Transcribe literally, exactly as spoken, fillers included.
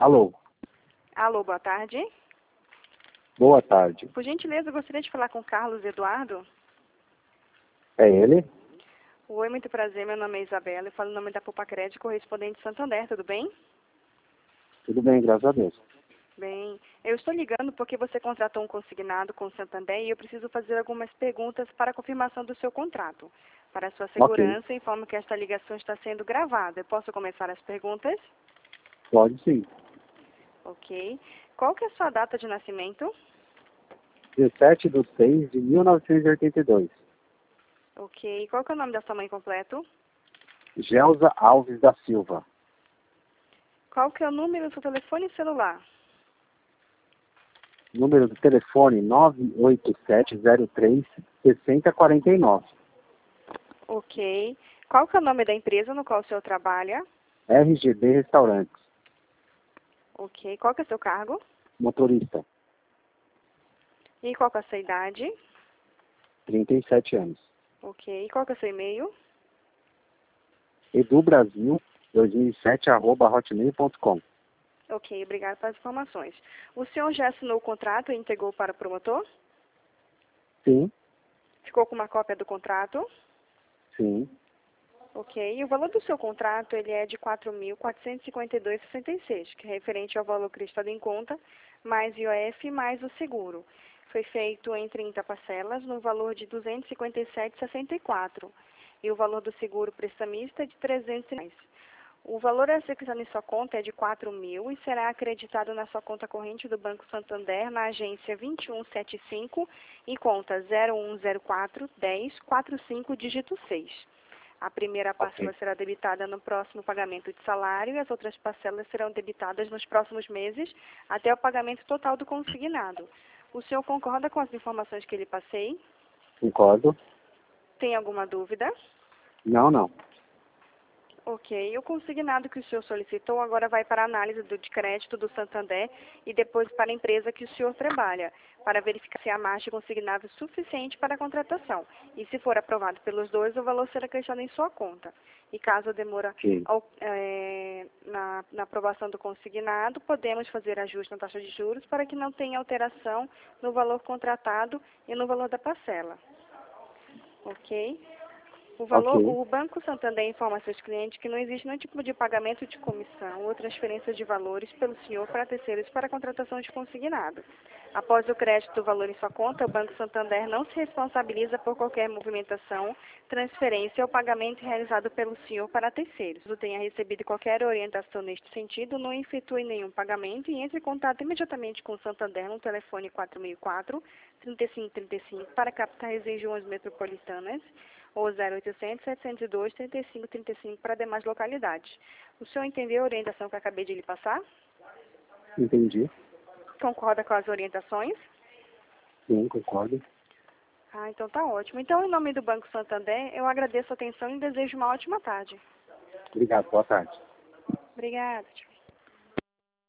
Alô, Alô, boa tarde. boa tarde. Por gentileza, eu gostaria de falar com o Carlos Eduardo. É ele? Oi, muito prazer, meu nome é Isabela, eu falo em nome da Poupa Crédito, correspondente de Santander, tudo bem? Tudo bem, graças a Deus. Bem, eu estou ligando porque você contratou um consignado com o Santander e eu preciso fazer algumas perguntas para a confirmação do seu contrato. Para a sua Ok, segurança, informo que esta ligação está sendo gravada. Eu posso começar as perguntas? pode sim. Ok. Qual que é a sua data de nascimento? dezessete de seis de mil novecentos e oitenta e dois. Ok. Qual que é o nome da sua mãe completo? Gelza Alves da Silva. Qual que é o número do seu telefone celular? Número do telefone nove oito sete zero três seis zero quatro nove. Ok. Qual que é o nome da empresa no qual o senhor trabalha? R G B Restaurantes. Ok. Qual que é o seu cargo? Motorista, E qual que é a sua idade? trinta e sete anos. Ok. E qual que é o seu e-mail? edubrasil dois mil e sete arroba hotmail ponto com. Ok. Obrigado pelas informações. O senhor já assinou o contrato e entregou para o promotor? Sim, Ficou com uma cópia do contrato? sim. Ok. E o valor do seu contrato ele é de quatro mil quatrocentos e cinquenta e dois reais e sessenta e seis centavos, que é referente ao valor acreditado em conta, mais I O F mais o seguro. Foi feito em trinta parcelas, no valor de duzentos e cinquenta e sete reais e sessenta e quatro centavos. E o valor do seguro prestamista é de trezentos reais. O valor a ser acrescido em sua conta é de quatro mil e será acreditado na sua conta corrente do Banco Santander, na agência vinte e um setenta e cinco, em conta zero um zero quatro dez quarenta e cinco, dígito seis. A primeira parcela Ok. será debitada no próximo pagamento de salário e as outras parcelas serão debitadas nos próximos meses até o pagamento total do consignado. O senhor concorda com as informações que lhe passei? Concordo? Tem alguma dúvida? Não, não. Ok. O consignado que o senhor solicitou agora vai para a análise do, de crédito do Santander e depois para a empresa que o senhor trabalha, para verificar se há margem consignável suficiente para a contratação. E se for aprovado pelos dois, o valor será acrescido em sua conta. E caso a demora Ok. ao, é, na, na aprovação do consignado, podemos fazer ajuste na taxa de juros para que não tenha alteração no valor contratado e no valor da parcela. Ok? O, valor, Ok. o Banco Santander informa a seus clientes que não existe nenhum tipo de pagamento de comissão ou transferência de valores pelo senhor para terceiros para a contratação de consignado. Após o crédito do valor em sua conta, o Banco Santander não se responsabiliza por qualquer movimentação, transferência ou pagamento realizado pelo senhor para terceiros. Caso tenha recebido qualquer orientação neste sentido, não efetue nenhum pagamento e entre em contato imediatamente com o Santander no telefone quatro mil e quatro, trinta e cinco trinta e cinco para capitais e regiões metropolitanas ou zero oitocentos, setecentos e dois, trinta e cinco trinta e cinco para demais localidades. O senhor entendeu a orientação que eu acabei de lhe passar? Entendi. Concorda com as orientações? Sim, concordo. Ah, então tá ótimo. Então, em nome do Banco Santander, eu agradeço a atenção e desejo uma ótima tarde. Obrigado, boa tarde. Obrigada. Tchau.